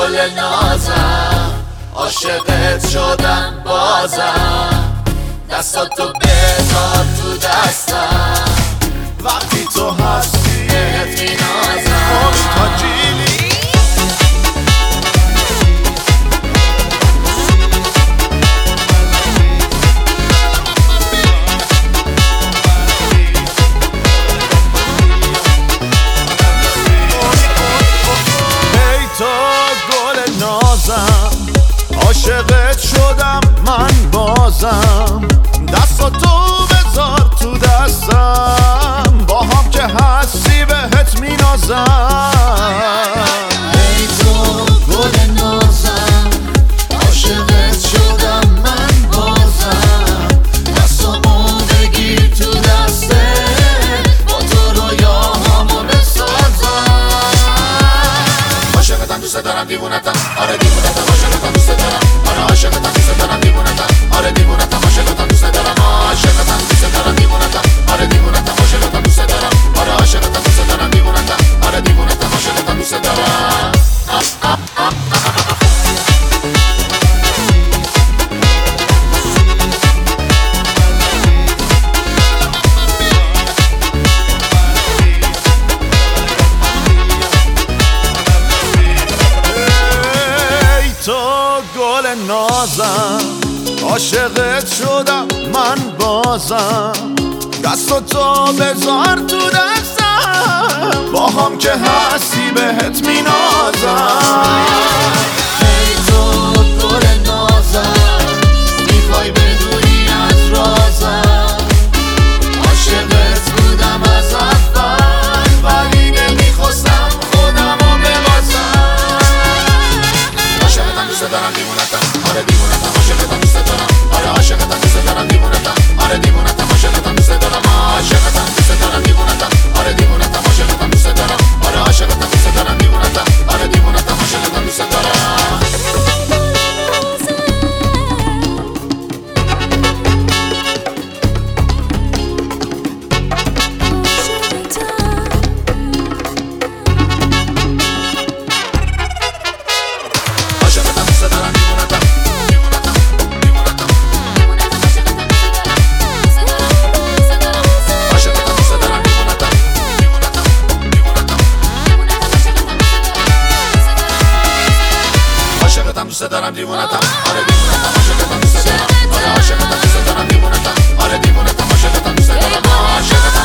گل نازم، عاشقت شدم بازم. دستاتو بذار تو دستم، وقتی تو هستی بهت مینازم. مشتاقی عاشقت شدم من بازم. دستاتو بذار تو دستم، با هم که هستی بهت مینازم. ای تو گل نازم، عاشقت شدم من بازم. دستامو بگیر تو دستت، با تو رویاهامو بسازم. عاشقتم دوست دارم دیوونتم، آره دیوونتم. عاشقتم دوست دارم، آره عاشقتم دوست دارم دیوونتم، آره دیوونتم. عاشقتم دوست دارم، عاشقتم دوست دارم دیوونتم، آره دیوونتم. عاشقتم دوست دارم، آره عاشقتم دوست دارم دیوونتم، آره دیوونتم. عاشقتم دوست دارم. گل نازم، عاشقت شدم من بازم. دستاتو بذار تو دستم، با هم که هستی بهت مینازم. ای تو گل نازم، میخوای بدونی از رازم. عاشقت بودم از اول، ولی نمیخواستم خودمو ببازم. عاشقتم دوست دارم دیوونتم، آره دیوونتم. عاشقتم دوست دارم، آره عاشقتم دوست دارم دیوونتم، آره دیوونتم. عاشقتم دوست دارم، عاشقتم دوست دارم دیوونتم، آره دیوونتم. عاشقتم دوست دارم، آره عاشقتم دوست دارم دیوونتم، آره دیوونتم. عاشقتم دوست دارم. دوست دارم دیوونتم، آره دیوونتم. عاشقتم دوست دارم، آره عاشقتم دوست دارم دیوونتم، آره دیوونتم. عاشقتم دوست دارم، عاشقتم.